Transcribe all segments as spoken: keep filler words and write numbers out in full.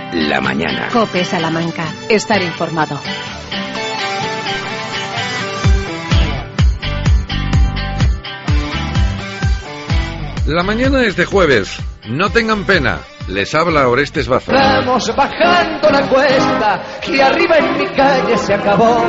la mañana. COPE Salamanca. Estar informado. La mañana es de jueves. No tengan pena. Les habla Orestes Baza. Vamos bajando la cuesta, que arriba en mi calle se acabó.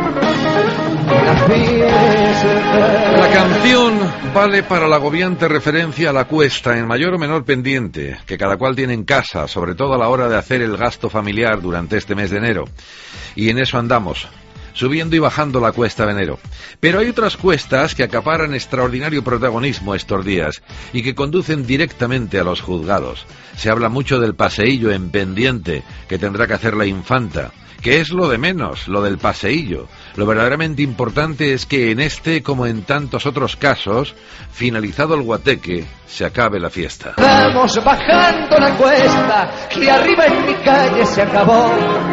La canción vale para la agobiante referencia a la cuesta en mayor o menor pendiente que cada cual tiene en casa, sobre todo a la hora de hacer el gasto familiar durante este mes de enero. Y en eso andamos, subiendo y bajando la cuesta de enero. Pero hay otras cuestas que acaparan extraordinario protagonismo estos días y que conducen directamente a los juzgados. Se habla mucho del paseillo en pendiente que tendrá que hacer la infanta, que es lo de menos, lo del paseillo. Lo verdaderamente importante es que en este, como en tantos otros casos, finalizado el guateque, se acabe la fiesta. Vamos bajando la cuesta, que arriba en mi calle se acabó.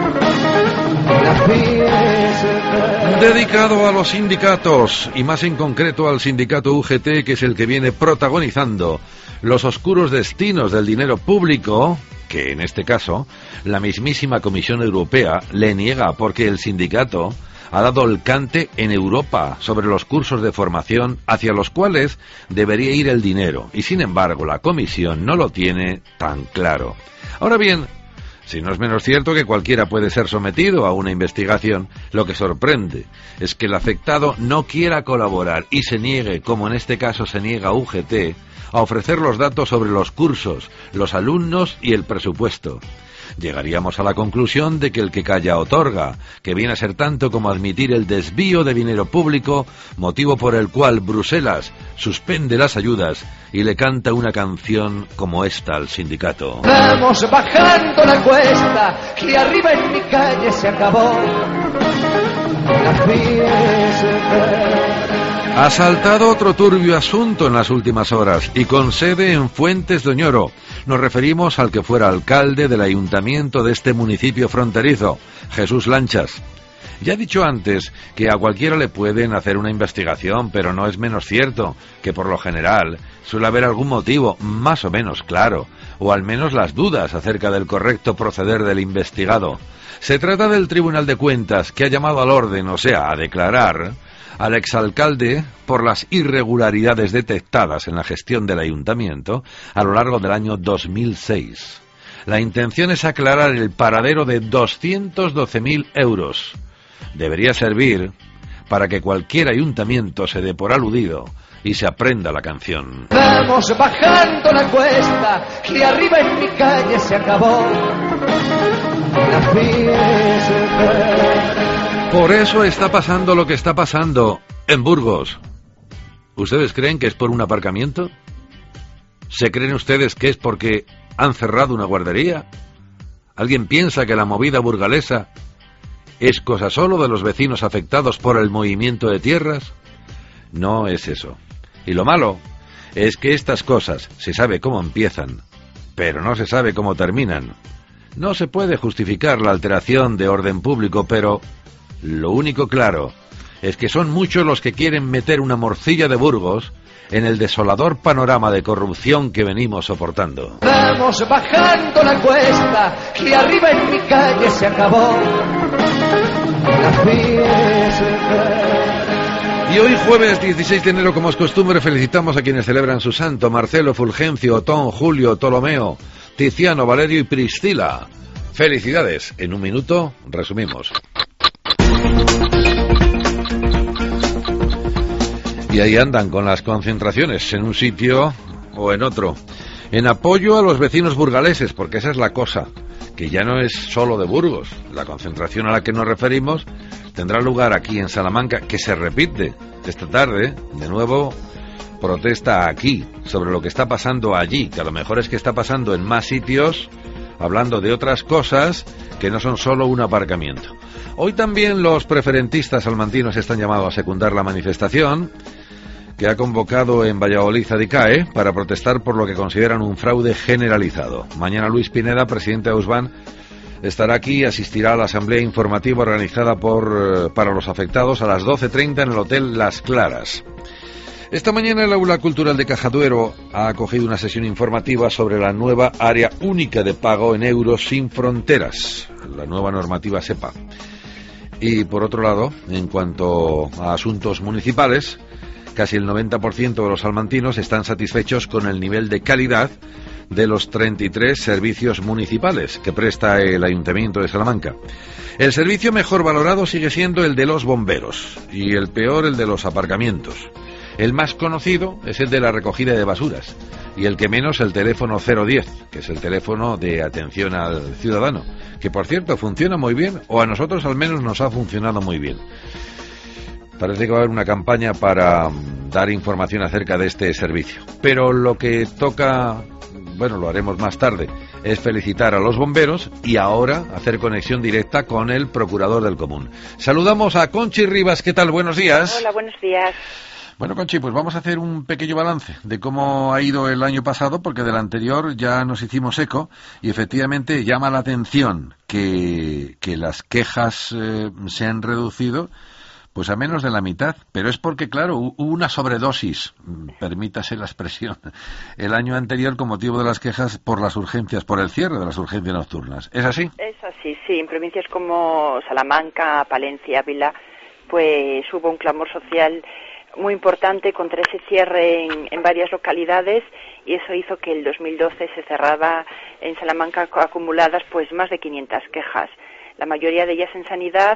Dedicado a los sindicatos, y más en concreto al sindicato U G T, que es el que viene protagonizando los oscuros destinos del dinero público, que en este caso la mismísima Comisión Europea le niega porque el sindicato ha dado el cante en Europa sobre los cursos de formación hacia los cuales debería ir el dinero, y sin embargo la Comisión no lo tiene tan claro. Ahora bien, si no es menos cierto que cualquiera puede ser sometido a una investigación, lo que sorprende es que el afectado no quiera colaborar y se niegue, como en este caso se niega U G T, a ofrecer los datos sobre los cursos, los alumnos y el presupuesto. Llegaríamos a la conclusión de que el que calla otorga, que viene a ser tanto como admitir el desvío de dinero público, motivo por el cual Bruselas suspende las ayudas y le canta una canción como esta al sindicato. Vamos bajando la cuesta, que arriba en mi calle se acabó. La fiesta. Ha saltado otro turbio asunto en las últimas horas y con sede en Fuentes de Oñoro. Nos referimos al que fuera alcalde del ayuntamiento de este municipio fronterizo, Jesús Lanchas. Ya he dicho antes que a cualquiera le pueden hacer una investigación, pero no es menos cierto que por lo general suele haber algún motivo más o menos claro, o al menos las dudas acerca del correcto proceder del investigado. Se trata del Tribunal de Cuentas, que ha llamado al orden, o sea, a declarar al exalcalde por las irregularidades detectadas en la gestión del ayuntamiento a lo largo del año dos mil seis. La intención es aclarar el paradero de doscientos doce mil euros. Debería servir para que cualquier ayuntamiento se dé por aludido y se aprenda la canción. Vamos bajando la cuesta, que arriba en mi calle se acabó. La fiesta. Por eso está pasando lo que está pasando en Burgos. ¿Ustedes creen que es por un aparcamiento? ¿Se creen ustedes que es porque han cerrado una guardería? ¿Alguien piensa que la movida burgalesa es cosa solo de los vecinos afectados por el movimiento de tierras? No es eso. Y lo malo es que estas cosas se sabe cómo empiezan, pero no se sabe cómo terminan. No se puede justificar la alteración de orden público, pero lo único claro es que son muchos los que quieren meter una morcilla de Burgos en el desolador panorama de corrupción que venimos soportando. Vamos bajando la cuesta, que arriba en mi calle se acabó. La fiesta. Y hoy jueves dieciséis de enero, como es costumbre, felicitamos a quienes celebran su santo: Marcelo, Fulgencio, Otón, Julio, Ptolomeo, Tiziano, Valerio y Priscila. Felicidades. En un minuto resumimos. Y ahí andan con las concentraciones en un sitio o en otro, en apoyo a los vecinos burgaleses, porque esa es la cosa, que ya no es solo de Burgos. La concentración a la que nos referimos tendrá lugar aquí en Salamanca, que se repite esta tarde, de nuevo protesta aquí sobre lo que está pasando allí, que a lo mejor es que está pasando en más sitios, hablando de otras cosas que no son solo un aparcamiento. Hoy también los preferentistas salmantinos están llamados a secundar la manifestación que ha convocado en Valladolid Adicae para protestar por lo que consideran un fraude generalizado. Mañana Luis Pineda, presidente de Ausban, estará aquí y asistirá a la asamblea informativa organizada por para los afectados a las doce treinta en el Hotel Las Claras. Esta mañana el Aula Cultural de Cajaduero ha acogido una sesión informativa sobre la nueva área única de pago en euros sin fronteras, la nueva normativa SEPA. Y por otro lado, en cuanto a asuntos municipales, casi el noventa por ciento de los salmantinos están satisfechos con el nivel de calidad de los treinta y tres servicios municipales que presta el Ayuntamiento de Salamanca. El servicio mejor valorado sigue siendo el de los bomberos y el peor el de los aparcamientos. El más conocido es el de la recogida de basuras y el que menos el teléfono cero diez, que es el teléfono de atención al ciudadano, que por cierto funciona muy bien, o a nosotros al menos nos ha funcionado muy bien. Parece que va a haber una campaña para dar información acerca de este servicio. Pero lo que toca, bueno, lo haremos más tarde, es felicitar a los bomberos y ahora hacer conexión directa con el procurador del común. Saludamos a Conchi Rivas. ¿Qué tal? Buenos días. Hola, buenos días. Bueno, Conchi, pues vamos a hacer un pequeño balance de cómo ha ido el año pasado, porque del anterior ya nos hicimos eco y efectivamente llama la atención que, que las quejas eh, se han reducido pues a menos de la mitad, pero es porque, claro, hubo una sobredosis, permítase la expresión, el año anterior con motivo de las quejas por las urgencias, por el cierre de las urgencias nocturnas. ¿Es así? Es así, sí. En provincias como Salamanca, Palencia, Ávila, pues hubo un clamor social muy importante contra ese cierre en, en varias localidades, y eso hizo que el dos mil doce se cerraba en Salamanca acumuladas pues más de quinientas quejas. La mayoría de ellas en sanidad,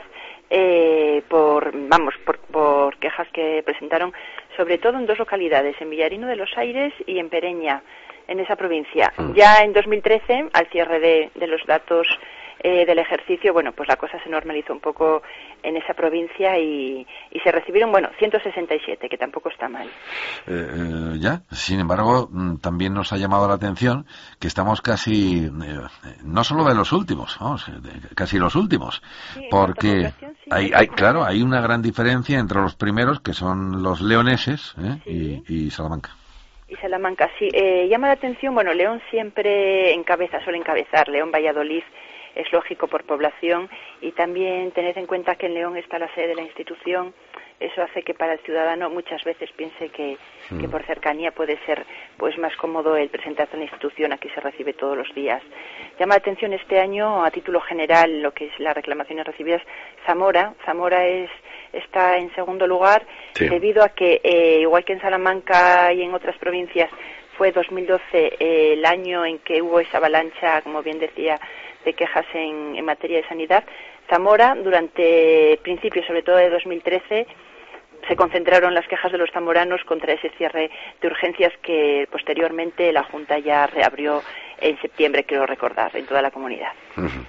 eh, por vamos por, por quejas que presentaron sobre todo en dos localidades, en Villarino de los Aires y en Pereña, en esa provincia. Mm. Ya en dos mil trece, al cierre de, de los datos eh, del ejercicio, bueno, pues la cosa se normalizó un poco en esa provincia y, y se recibieron, bueno, ciento sesenta y siete, que tampoco está mal. Eh, eh, ya, sin embargo, también nos ha llamado la atención que estamos casi, eh, no solo de los últimos, vamos, de, casi los últimos, sí, porque sí, hay, hay, claro, hay una gran diferencia entre los primeros, que son los leoneses, ¿eh? sí. y, y Salamanca. Y Salamanca, sí. Eh, llama la atención, bueno, León siempre encabeza, suele encabezar, León, Valladolid, es lógico por población, y también tened en cuenta que en León está la sede de la institución. Eso hace que para el ciudadano muchas veces piense que, mm. que por cercanía puede ser pues más cómodo el presentarse en la institución. Aquí se recibe todos los días. Llama la atención este año, a título general, lo que es las reclamaciones recibidas, Zamora. Zamora es está en segundo lugar, sí. debido a que, eh, igual que en Salamanca y en otras provincias, fue dos mil doce eh, el año en que hubo esa avalancha, como bien decía, de quejas en, en materia de sanidad. Zamora, durante principios, sobre todo de dos mil trece, se concentraron las quejas de los zamoranos contra ese cierre de urgencias que posteriormente la Junta ya reabrió en septiembre, quiero recordar, en toda la comunidad. Uh-huh.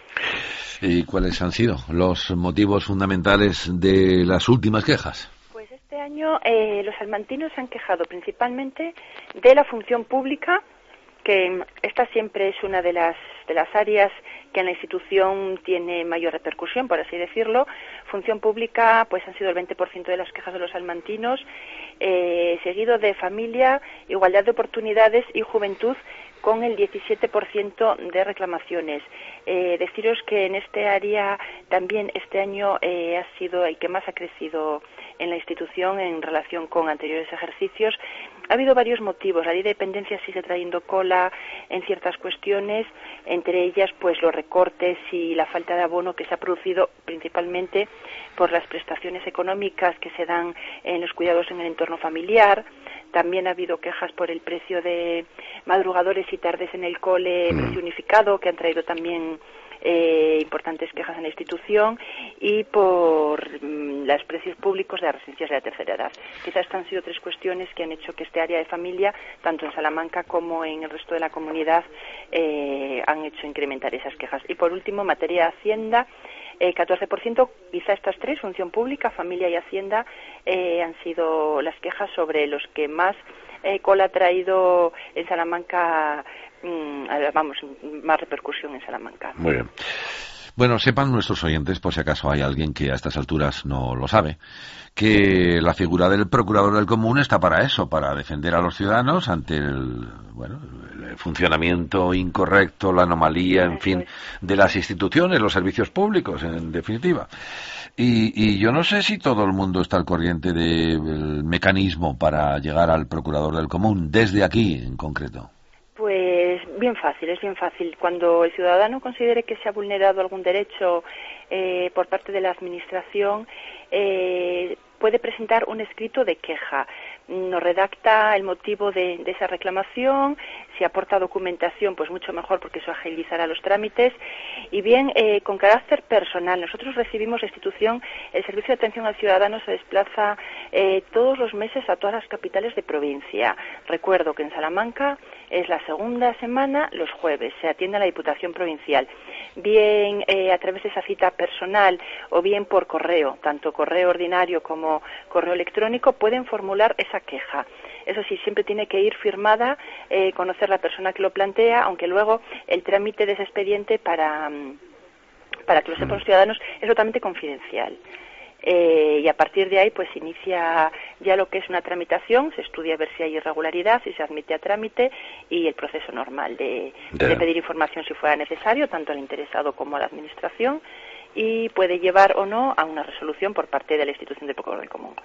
¿Y cuáles han sido los motivos fundamentales de las últimas quejas? Pues este año eh, los salmantinos se han quejado principalmente de la función pública, que esta siempre es una de las de las áreas que en la institución tiene mayor repercusión, por así decirlo. Función pública, pues han sido el veinte por ciento de las quejas de los salmantinos, eh, seguido de familia, igualdad de oportunidades y juventud, con el diecisiete por ciento de reclamaciones. Eh, deciros que en este área también este año eh, ha sido el que más ha crecido en la institución en relación con anteriores ejercicios. Ha habido varios motivos. La ley de dependencia sigue trayendo cola en ciertas cuestiones, entre ellas pues los recortes y la falta de abono que se ha producido principalmente por las prestaciones económicas que se dan en los cuidados en el entorno familiar. También ha habido quejas por el precio de madrugadores y tardes en el cole, mm. precio unificado, que han traído también eh, importantes quejas en la institución, y por mm, los precios públicos de las residencias de la tercera edad. Quizás estas han sido tres cuestiones que han hecho que este área de familia, tanto en Salamanca como en el resto de la comunidad, eh, han hecho incrementar esas quejas. Y por último, en materia de Hacienda, Eh, catorce por ciento, quizá estas tres, función pública, familia y Hacienda, eh, han sido las quejas sobre los que más eh, cola ha traído en Salamanca, mmm, vamos, más repercusión en Salamanca. Muy bien. Bueno, sepan nuestros oyentes, por si acaso hay alguien que a estas alturas no lo sabe, que la figura del procurador del común está para eso, para defender a los ciudadanos ante el, bueno, el funcionamiento incorrecto, la anomalía, en fin, de las instituciones, los servicios públicos, en definitiva. Y, y yo no sé si todo el mundo está al corriente del mecanismo para llegar al procurador del común, desde aquí en concreto. Pues bien fácil, es bien fácil. Cuando el ciudadano considere que se ha vulnerado algún derecho eh, por parte de la Administración, eh, puede presentar un escrito de queja. Nos redacta el motivo de, de esa reclamación, si aporta documentación, pues mucho mejor porque eso agilizará los trámites. Y bien, eh, con carácter personal, nosotros recibimos la institución, el Servicio de Atención al Ciudadano se desplaza eh, todos los meses a todas las capitales de provincia. Recuerdo que en Salamanca es la segunda semana, los jueves, se atiende a la Diputación Provincial, bien eh, a través de esa cita personal o bien por correo, tanto correo ordinario como correo electrónico, pueden formular esa queja. Eso sí, siempre tiene que ir firmada, eh, conocer la persona que lo plantea, aunque luego el trámite de ese expediente para, para que lo sepan los ciudadanos es totalmente confidencial. Eh, y a partir de ahí pues inicia ya lo que es una tramitación, se estudia a ver si hay irregularidad, si se admite a trámite y el proceso normal de, de... de pedir información si fuera necesario, tanto al interesado como a la Administración, y puede llevar o no a una resolución por parte de la institución de procurador del común.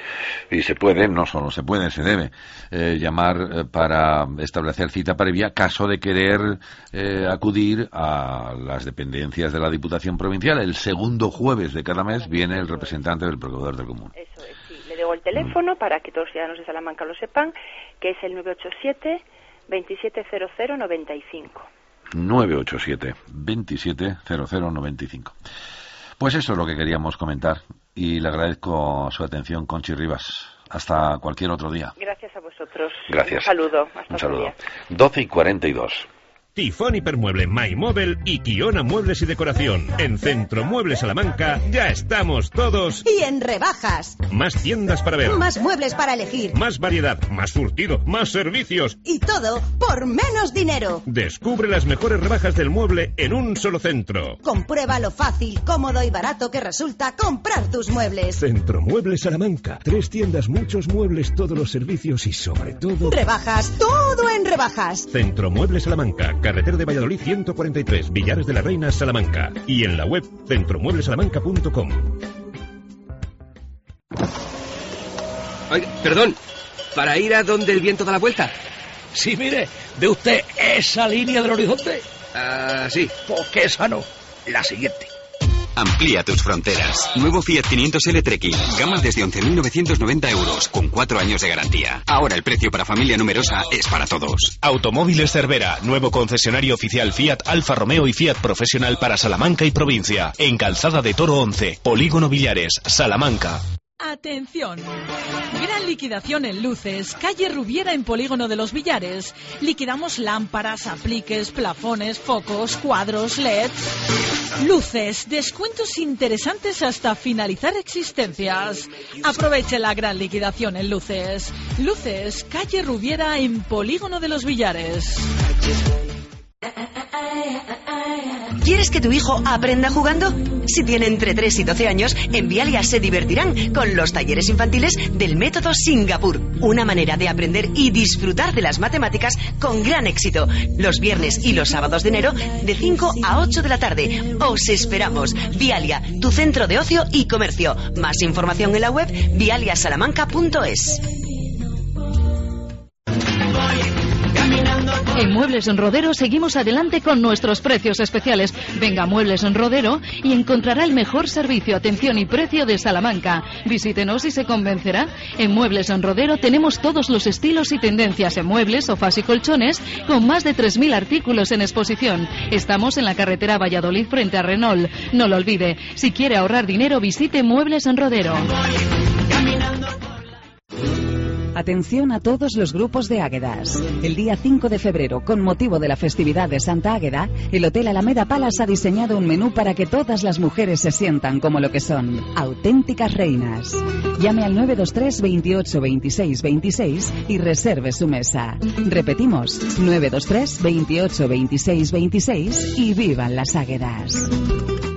Y se puede, no solo se puede, se debe eh, llamar eh, para establecer cita previa, caso de querer eh, acudir a las dependencias de la Diputación Provincial. El segundo jueves de cada mes viene el representante del procurador del común. Eso es, sí. Le dejo el teléfono mm. para que todos los ciudadanos de Salamanca lo sepan, que es el nueve ocho siete, veintisiete cero cero, noventa y cinco. nueve ocho siete, veintisiete cero cero, noventa y cinco. Pues eso es lo que queríamos comentar y le agradezco su atención, Conchi Rivas. Hasta cualquier otro día. Gracias a vosotros. Gracias. Un saludo. Hasta Un saludo. Día. doce y cuarenta y dos. Tifón Hipermueble, MyMóvil y Kiona Muebles y Decoración. En Centro Muebles Salamanca ya estamos todos. Y en rebajas. Más tiendas para ver. Más muebles para elegir. Más variedad, más surtido, más servicios. Y todo por menos dinero. Descubre las mejores rebajas del mueble en un solo centro. Comprueba lo fácil, cómodo y barato que resulta comprar tus muebles. Centro Muebles Salamanca. Tres tiendas, muchos muebles, todos los servicios y sobre todo... Rebajas, todo en rebajas. Centro Muebles Salamanca. Carretera de Valladolid ciento cuarenta y tres, Villares de la Reina, Salamanca. Y en la web centromueblesalamanca punto com. Oiga, perdón, ¿para ir a donde el viento da la vuelta? Sí, mire, ¿ve usted esa línea del horizonte? Ah, sí. Porque esa no, la siguiente. Amplía tus fronteras. Nuevo Fiat quinientos L Trekking. Gama desde once mil novecientos noventa euros, con cuatro años de garantía. Ahora el precio para familia numerosa es para todos. Automóviles Cervera. Nuevo concesionario oficial Fiat, Alfa Romeo y Fiat Profesional para Salamanca y provincia. En Calzada de Toro once. Polígono Villares, Salamanca. Atención, gran liquidación en luces, calle Rubiera en Polígono de los Villares. Liquidamos lámparas, apliques, plafones, focos, cuadros, L E Ds. Luces, descuentos interesantes hasta finalizar existencias. Aproveche la gran liquidación en luces. Luces, calle Rubiera en Polígono de los Villares. ¿Quieres que tu hijo aprenda jugando? Si tiene entre tres y doce años, en Vialia se divertirán con los talleres infantiles del método Singapur. Una manera de aprender y disfrutar de las matemáticas con gran éxito. Los viernes y los sábados de enero, de cinco a ocho de la tarde. Os esperamos. Vialia, tu centro de ocio y comercio. Más información en la web vialia salamanca punto es. En Muebles en Rodero seguimos adelante con nuestros precios especiales. Venga a Muebles en Rodero y encontrará el mejor servicio, atención y precio de Salamanca. Visítenos y se convencerá. En Muebles en Rodero tenemos todos los estilos y tendencias en muebles, sofás y colchones, con más de tres mil artículos en exposición. Estamos en la carretera Valladolid frente a Renault. No lo olvide, si quiere ahorrar dinero visite Muebles en Rodero. Atención a todos los grupos de Águedas. El día cinco de febrero, con motivo de la festividad de Santa Águeda, el Hotel Alameda Palace ha diseñado un menú para que todas las mujeres se sientan como lo que son, auténticas reinas. Llame al nueve dos tres, veintiocho, veintiséis, veintiséis y reserve su mesa. Repetimos, nueve dos tres, veintiocho, veintiséis, veintiséis y vivan las Águedas.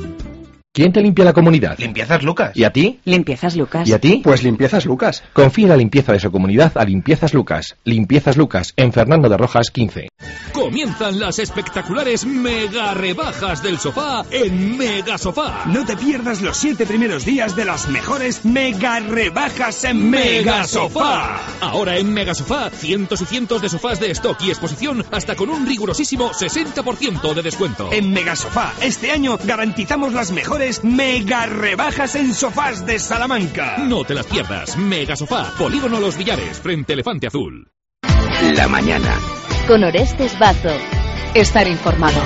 ¿Quién te limpia la comunidad? Limpiezas Lucas. ¿Y a ti? Limpiezas Lucas. ¿Y a ti? Pues Limpiezas Lucas. Confía la limpieza de su comunidad a Limpiezas Lucas. Limpiezas Lucas, en Fernando de Rojas quince. Comienzan las espectaculares mega rebajas del sofá en Mega Sofá. No te pierdas los siete primeros días de las mejores mega rebajas en Mega Sofá. Ahora en Mega Sofá, cientos y cientos de sofás de stock y exposición hasta con un rigurosísimo sesenta por ciento de descuento. En Mega Sofá, este año garantizamos las mejores mega rebajas en sofás de Salamanca. No te las pierdas. Mega Sofá, Polígono Los Villares, frente Elefante Azul. La mañana. Con Orestes Bazo. Estar informado.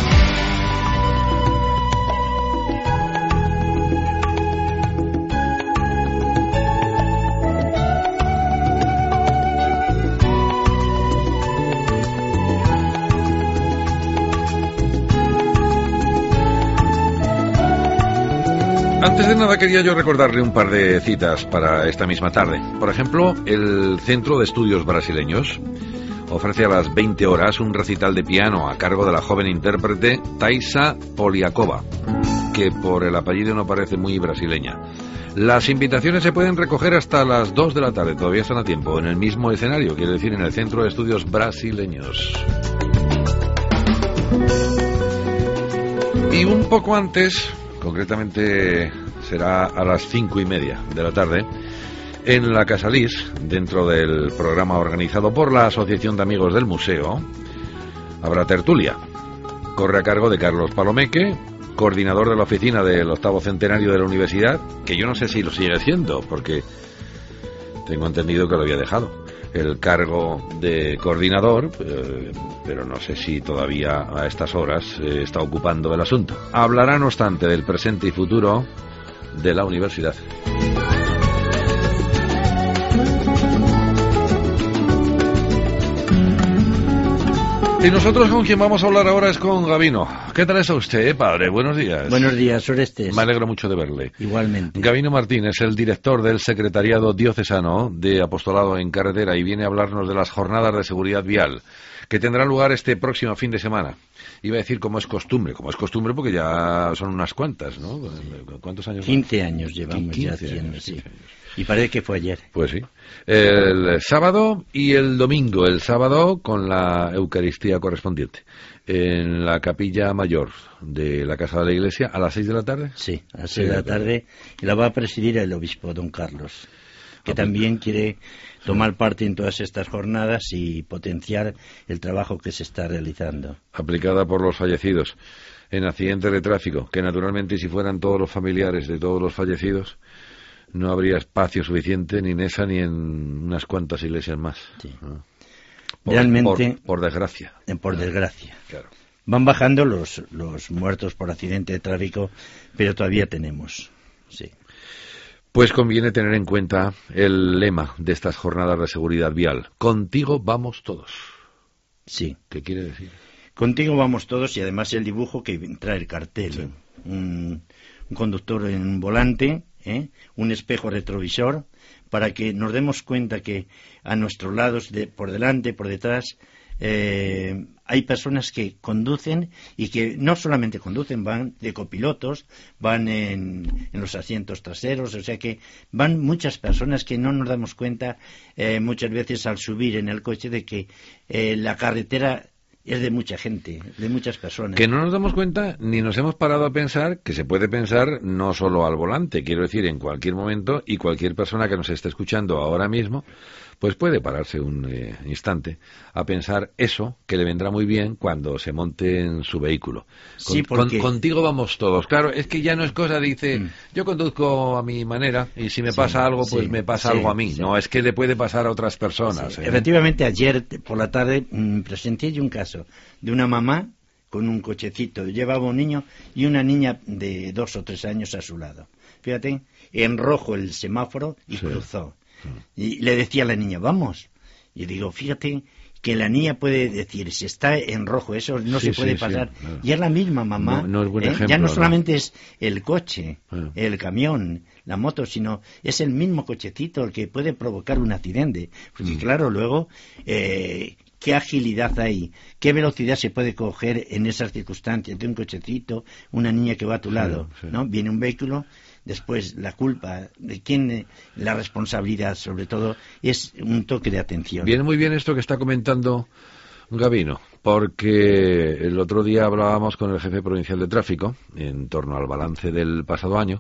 Antes de nada quería yo recordarle un par de citas para esta misma tarde. Por ejemplo, el Centro de Estudios Brasileños ofrece a las veinte horas un recital de piano a cargo de la joven intérprete Thaisa Poliakova, que por el apellido no parece muy brasileña. Las invitaciones se pueden recoger hasta las dos de la tarde, todavía están a tiempo, en el mismo escenario, quiere decir en el Centro de Estudios Brasileños. Y un poco antes, concretamente será a las cinco y media de la tarde, en la Casa Lis, dentro del programa organizado por la Asociación de Amigos del Museo, habrá tertulia. Corre a cargo de Carlos Palomeque, coordinador de la oficina del octavo centenario de la universidad, que yo no sé si lo sigue siendo, porque tengo entendido que lo había dejado el cargo de coordinador, eh, pero no sé si todavía a estas horas eh, está ocupando el asunto. Hablará, no obstante, del presente y futuro de la universidad. Y nosotros con quien vamos a hablar ahora es con Gabino. ¿Qué tal está usted, eh, padre? Buenos días. Buenos días, Orestes. Me alegro mucho de verle. Igualmente. Gabino Martín es el director del Secretariado Diocesano de Apostolado en Carretera y viene a hablarnos de las jornadas de seguridad vial que tendrán lugar este próximo fin de semana. Iba a decir como es costumbre, como es costumbre porque ya son unas cuantas, ¿no? ¿Cuántos años? quince años llevamos ya haciendo, sí. Y parece que fue ayer. Pues sí. El sábado y el domingo. El sábado con la Eucaristía correspondiente. En la capilla mayor de la Casa de la Iglesia a las seis de la tarde. Sí, a las seis de la tarde. Y la va a presidir el obispo don Carlos, que ah, también quiere tomar parte en todas estas jornadas y potenciar el trabajo que se está realizando. Aplicada por los fallecidos en accidentes de tráfico, que naturalmente si fueran todos los familiares de todos los fallecidos, no habría espacio suficiente ni en esa ni en unas cuantas iglesias más. Sí. ¿No? Por, Realmente... Por, por desgracia. Por desgracia. Claro. Van bajando los, los muertos por accidente de tráfico, pero todavía tenemos. Sí. Pues conviene tener en cuenta el lema de estas jornadas de seguridad vial. Contigo vamos todos. Sí. ¿Qué quiere decir? Contigo vamos todos y además el dibujo que trae el cartel. Sí. Un, un conductor en un volante... ¿Eh? un espejo retrovisor, para que nos demos cuenta que a nuestros lados, de, por delante, por detrás, eh, hay personas que conducen y que no solamente conducen, van de copilotos, van en, en los asientos traseros, o sea que van muchas personas que no nos damos cuenta eh, muchas veces al subir en el coche de que eh, la carretera es de mucha gente, de muchas personas. Que no nos damos cuenta ni nos hemos parado a pensar que se puede pensar no solo al volante, quiero decir, en cualquier momento, y cualquier persona que nos esté escuchando ahora mismo, pues puede pararse un eh, instante a pensar eso que le vendrá muy bien cuando se monte en su vehículo. Con, sí, porque... con, contigo vamos todos. Claro, es que ya no es cosa, dice, mm. yo conduzco a mi manera y si me sí, pasa algo, pues sí, me pasa sí, algo a mí. Sí. No, es que le puede pasar a otras personas. Sí. ¿eh? Efectivamente, ayer por la tarde mmm, presenté yo un caso de una mamá con un cochecito, llevaba un niño y una niña de dos o tres años a su lado. Fíjate, en rojo el semáforo y sí. cruzó. Y le decía a la niña, vamos. Y digo, fíjate que la niña puede decir, si está en rojo, eso no sí, se puede sí, pasar. Sí, claro. Y es la misma mamá. No, no es buen ¿eh? ejemplo, ya no solamente ¿no? es el coche, ah. el camión, la moto, sino es el mismo cochecito el que puede provocar un accidente. Porque mm. claro, luego... Eh, qué agilidad hay, qué velocidad se puede coger en esas circunstancias de un cochecito, una niña que va a tu lado, sí, sí. ¿no? Viene un vehículo, después la culpa, de quién, la responsabilidad, sobre todo, es un toque de atención. Viene muy bien esto que está comentando Gabino, porque el otro día hablábamos con el jefe provincial de tráfico en torno al balance del pasado año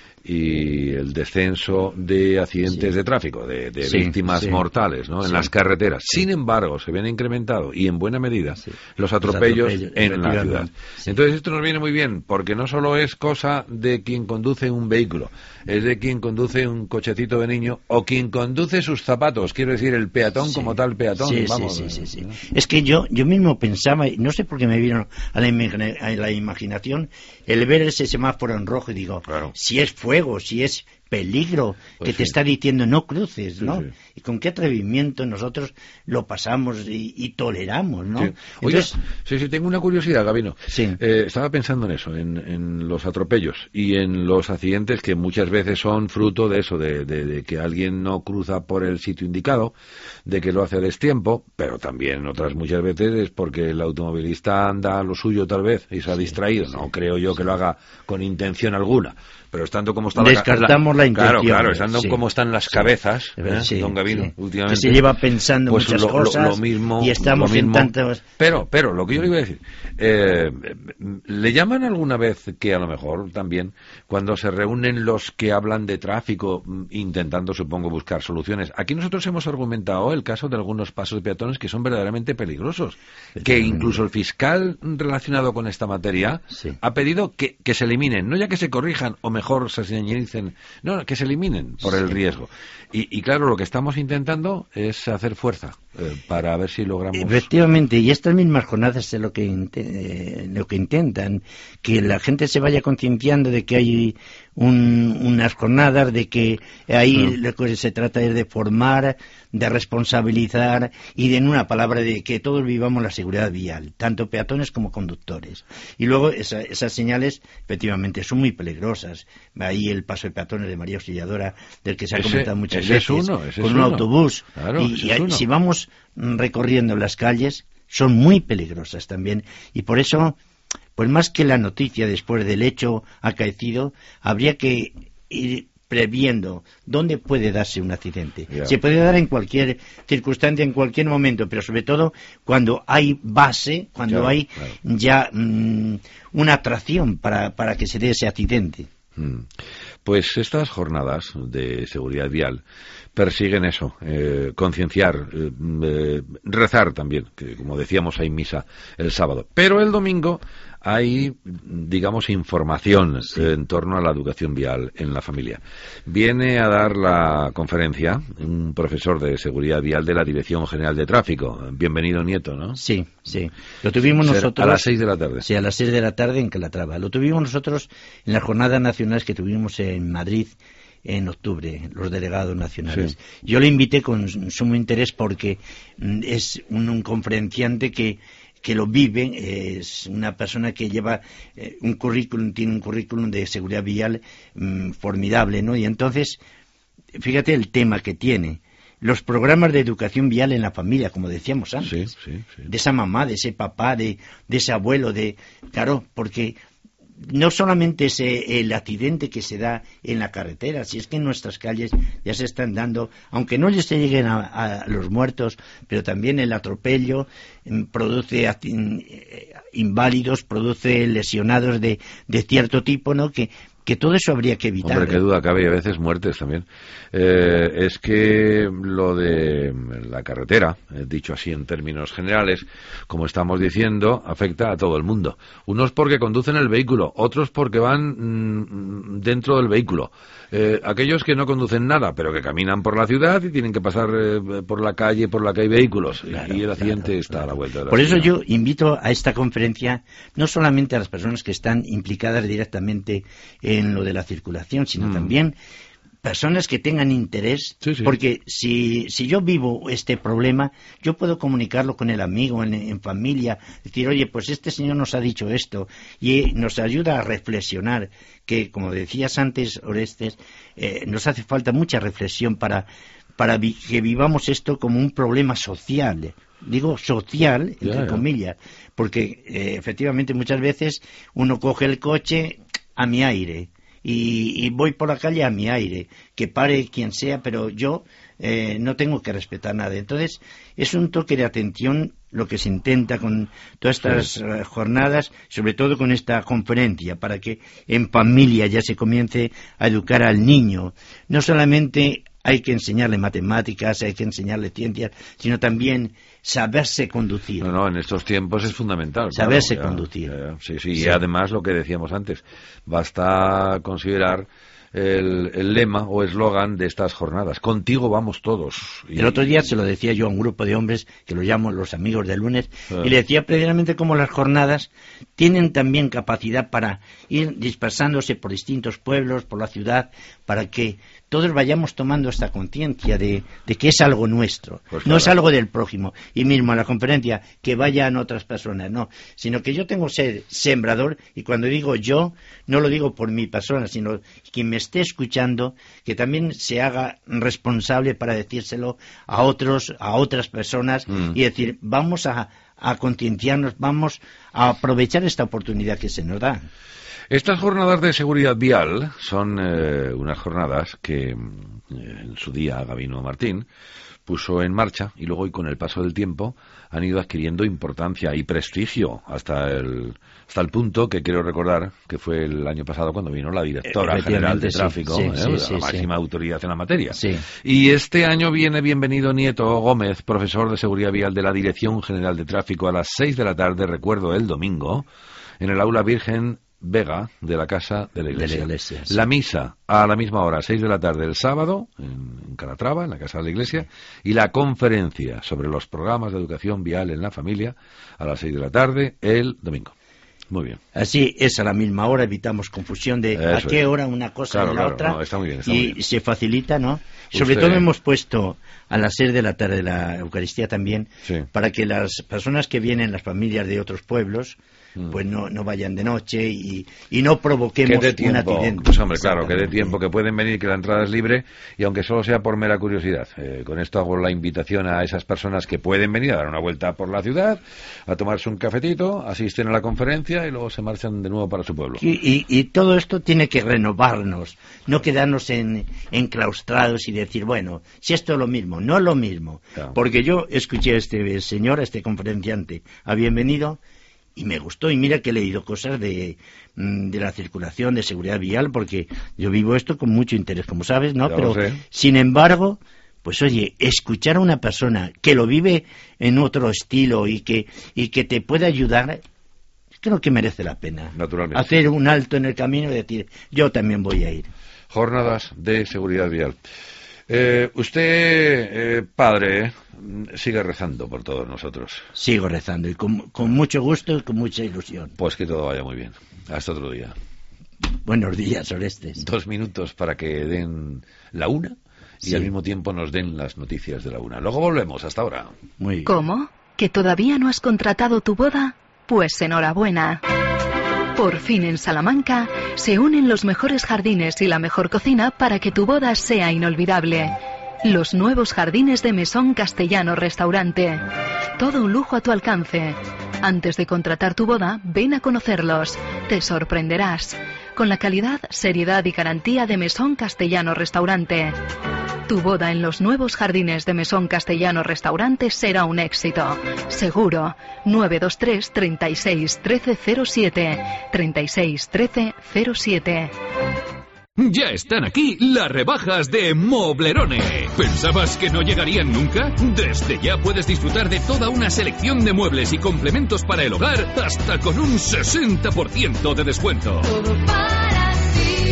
y el descenso de accidentes sí. de tráfico, de, de sí, víctimas sí. mortales, ¿no? En sí. las carreteras. Sí. Sin embargo, se ven incrementado y en buena medida sí. los, atropellos los atropellos en la ciudad. Sí. Entonces esto nos viene muy bien, porque no solo es cosa de quien conduce un vehículo, es de quien conduce un cochecito de niño o quien conduce sus zapatos, quiero decir, el peatón sí. como tal peatón. Sí, vamos, sí, sí, sí, sí. Es que yo, yo mismo pensaba, no sé por qué me vino a la, imagina, a la imaginación el ver ese semáforo en rojo y digo, claro. si es fuego, si es peligro, pues que sí. te está diciendo no cruces, ¿no? Sí, sí. Y con qué atrevimiento nosotros lo pasamos y, y toleramos, ¿no? Sí. Entonces, Oye, sí, sí, tengo una curiosidad, Gabino. Sí. Eh, estaba pensando en eso, en, en los atropellos y en los accidentes que muchas veces son fruto de eso, de, de, de que alguien no cruza por el sitio indicado, de que lo hace a destiempo, pero también otras muchas veces es porque el automovilista anda a lo suyo tal vez y se ha sí, distraído. Sí, no creo yo sí. que lo haga con intención alguna. Pero estando como está descartamos la, la intención. Claro, claro, estando sí. como están las cabezas, sí. ¿eh? Sí, don Gabino, sí. últimamente. Que se lleva pensando pues muchas lo, cosas lo, lo mismo, y estamos lo mismo. en tantas... Pero, pero, lo que yo le iba a decir, eh, ¿le llaman alguna vez que a lo mejor también, cuando se reúnen los que hablan de tráfico, intentando, supongo, buscar soluciones? Aquí nosotros hemos argumentado el caso de algunos pasos de peatones que son verdaderamente peligrosos, que incluso el fiscal relacionado con esta materia sí. ha pedido que, que se eliminen, no ya que se corrijan o mejor se señalicen, no, que se eliminen por el riesgo. Y, y claro, lo que estamos intentando es hacer fuerza eh, para ver si logramos... Efectivamente, y estas mismas jornadas es lo que, eh, lo que intentan, que la gente se vaya concienciando de que hay un, unas jornadas, de que ahí no. lo que se trata es de formar, de responsabilizar y de, en una palabra, de que todos vivamos la seguridad vial, tanto peatones como conductores. Y luego esa, esas señales, efectivamente, son muy peligrosas. Ahí el paso de peatones de María Auxiliadora, del que se ha ese, comentado muchas ese veces, es uno, ese con es un uno. autobús. Claro, y y es hay, si vamos recorriendo las calles, son muy peligrosas también. Y por eso, pues más que la noticia después del hecho acaecido, habría que ir previendo dónde puede darse un accidente. Yeah. Se puede dar en cualquier circunstancia, en cualquier momento, pero sobre todo cuando hay base, cuando claro, hay claro. ya mmm, una atracción para, para que se dé ese accidente. Mm. Pues estas jornadas de seguridad vial persiguen eso, eh, concienciar, eh, eh, rezar también, que como decíamos hay misa el sábado. Pero el domingo hay, digamos, información sí. en torno a la educación vial en la familia. Viene a dar la conferencia un profesor de seguridad vial de la Dirección General de Tráfico. Bienvenido, Nieto, ¿no? Sí, sí. Lo tuvimos nosotros... A las seis de la tarde. Sí, a las seis de la tarde en Calatrava. Lo tuvimos nosotros en las jornadas nacionales que tuvimos en Madrid en octubre, los delegados nacionales. Sí. Yo le invité con sumo interés porque es un, un conferenciante que que lo vive, es una persona que lleva eh, un currículum, tiene un currículum de seguridad vial mmm, formidable, ¿no? Y entonces, fíjate el tema que tiene, los programas de educación vial en la familia, como decíamos antes, sí, sí, sí. de esa mamá, de ese papá, de, de ese abuelo, de claro, porque no solamente es el accidente que se da en la carretera, si es que en nuestras calles ya se están dando, aunque no les lleguen a, a los muertos, pero también el atropello produce inválidos, produce lesionados de, de cierto tipo, ¿no? Que que todo eso habría que evitar. Hombre, qué duda cabe, y a veces muertes también. Eh, es que lo de la carretera, eh, dicho así en términos generales, como estamos diciendo, afecta a todo el mundo. Unos porque conducen el vehículo, otros porque van mmm, dentro del vehículo. Eh, aquellos que no conducen nada, pero que caminan por la ciudad y tienen que pasar eh, por la calle por la que hay vehículos. Claro, y el accidente claro, está claro. a la vuelta de la Por esquina. eso yo invito a esta conferencia no solamente a las personas que están implicadas directamente en lo de la circulación, sino mm. también personas que tengan interés, sí, sí. porque si, si yo vivo este problema, yo puedo comunicarlo con el amigo, en, en familia, decir, oye, pues este señor nos ha dicho esto, y nos ayuda a reflexionar, que como decías antes, Orestes, eh, nos hace falta mucha reflexión para para vi que vivamos esto como un problema social. Digo social, entre ya, ya. comillas, porque eh, efectivamente muchas veces uno coge el coche a mi aire y, y voy por la calle a mi aire, que pare quien sea, pero yo eh, no tengo que respetar nada. Entonces es un toque de atención lo que se intenta con todas estas sí. uh, jornadas, sobre todo con esta conferencia, para que en familia ya se comience a educar al niño. No solamente hay que enseñarle matemáticas, hay que enseñarle ciencias, sino también saberse conducir. No, no, en estos tiempos es fundamental. Saberse claro, ya, conducir. Ya, ya. Sí, sí, sí, y además lo que decíamos antes, basta considerar el, el lema o eslogan de estas jornadas: contigo vamos todos. Y... El otro día se lo decía yo a un grupo de hombres que lo llamo los amigos del lunes, ah. y le decía precisamente cómo las jornadas tienen también capacidad para ir dispersándose por distintos pueblos, por la ciudad, para que todos vayamos tomando esta conciencia de, de que es algo nuestro, pues claro. no es algo del prójimo. Y mismo en la conferencia, que vayan otras personas, no, sino que yo tengo que ser sembrador, y cuando digo yo, no lo digo por mi persona, sino quien me esté escuchando, que también se haga responsable para decírselo a otros, a otras personas, mm. y decir, vamos a, a concienciarnos, vamos a aprovechar esta oportunidad que se nos da. Estas jornadas de seguridad vial son eh, unas jornadas que eh, en su día Gabino Martín puso en marcha, y luego, y con el paso del tiempo, han ido adquiriendo importancia y prestigio hasta el hasta el punto que quiero recordar que fue el año pasado cuando vino la directora general de tráfico, sí, sí, eh, sí, la sí, máxima sí. autoridad en la materia. Sí. Y este año viene Bienvenido Nieto Gómez, profesor de seguridad vial de la Dirección General de Tráfico, a las seis de la tarde, recuerdo el domingo, en el Aula Virgen Vega de la Casa de la Iglesia. De la, iglesia sí. la misa a la misma hora, seis de la tarde el sábado, en, en Calatrava, en la Casa de la Iglesia, y la conferencia sobre los programas de educación vial en la familia a las seis de la tarde el domingo. Muy bien. Así es, a la misma hora, evitamos confusión de Eso a qué es. hora una cosa claro, y la claro, otra, no, está muy bien, está y muy bien. se facilita, ¿no? Usted... Sobre todo hemos puesto a las seis de la tarde la Eucaristía también, sí. para que las personas que vienen, las familias de otros pueblos, pues no, no vayan de noche y, y no provoquemos un accidente. Pues hombre, claro, que dé tiempo, que pueden venir, que la entrada es libre, y aunque solo sea por mera curiosidad. Eh, con esto hago la invitación a esas personas que pueden venir a dar una vuelta por la ciudad, a tomarse un cafetito, asisten a la conferencia y luego se marchan de nuevo para su pueblo. Y, y, y todo esto tiene que renovarnos, no quedarnos en, enclaustrados y decir, bueno, si esto es lo mismo, no es lo mismo. Claro. Porque yo escuché a este señor, a este conferenciante, a Bienvenido, y me gustó, y mira que he leído cosas de, de la circulación, de seguridad vial, porque yo vivo esto con mucho interés, como sabes, ¿no? Ya Pero, sé. sin embargo, pues oye, escuchar a una persona que lo vive en otro estilo y que, y que te puede ayudar, creo que merece la pena. Naturalmente. Hacer un alto en el camino y decir, yo también voy a ir. Jornadas de seguridad vial. Eh, usted, eh, padre, sigue rezando por todos nosotros. Sigo rezando, y con, con mucho gusto y con mucha ilusión. Pues que todo vaya muy bien. Hasta otro día. Buenos días, Orestes. Dos minutos para que den la una y sí. al mismo tiempo nos den las noticias de la una. Luego volvemos. Hasta ahora. Muy bien. ¿Cómo? ¿Que todavía no has contratado tu boda? Pues enhorabuena. Por fin en Salamanca se unen los mejores jardines y la mejor cocina para que tu boda sea inolvidable. Los nuevos jardines de Mesón Castellano Restaurante. Todo un lujo a tu alcance. Antes de contratar tu boda, ven a conocerlos. Te sorprenderás. Con la calidad, seriedad y garantía de Mesón Castellano Restaurante. Tu boda en los nuevos jardines de Mesón Castellano Restaurante será un éxito. Seguro. nueve dos tres, treinta y seis, trece cero siete. treinta y seis, trece cero siete. Ya están aquí las rebajas de Moblerone. ¿Pensabas que no llegarían nunca? Desde ya puedes disfrutar de toda una selección de muebles y complementos para el hogar hasta con un sesenta por ciento de descuento. Todo para ti,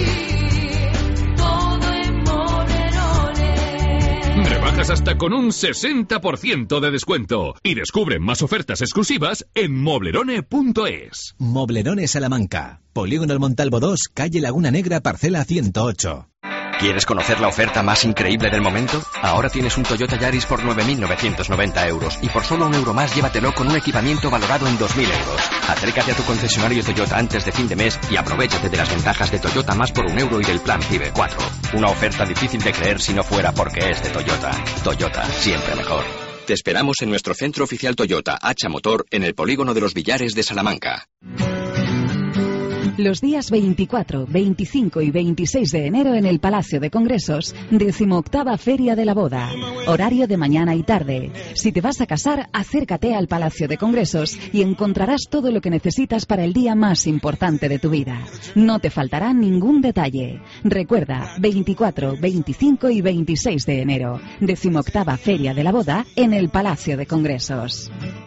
todo en Moblerone. Rebajas hasta con un sesenta por ciento de descuento. Y descubre más ofertas exclusivas en moblerone punto es. Moblerone Salamanca. Polígono El Montalvo dos, calle Laguna Negra, parcela ciento ocho. ¿Quieres conocer la oferta más increíble del momento? Ahora tienes un Toyota Yaris por nueve mil novecientos noventa euros y por solo un euro más llévatelo con un equipamiento valorado en dos mil euros. Acércate a tu concesionario Toyota antes de fin de mes y aprovéchate de las ventajas de Toyota más por un euro y del plan PIBE cuatro. Una oferta difícil de creer si no fuera porque es de Toyota. Toyota, siempre mejor. Te esperamos en nuestro centro oficial Toyota Hacha Motor en el polígono de los Villares de Salamanca. Los días veinticuatro, veinticinco y veintiséis de enero en el Palacio de Congresos, decimoctava Feria de la Boda. Horario de mañana y tarde. Si te vas a casar, acércate al Palacio de Congresos y encontrarás todo lo que necesitas para el día más importante de tu vida. No te faltará ningún detalle. Recuerda, veinticuatro, veinticinco y veintiséis de enero. Decimoctava Feria de la Boda en el Palacio de Congresos.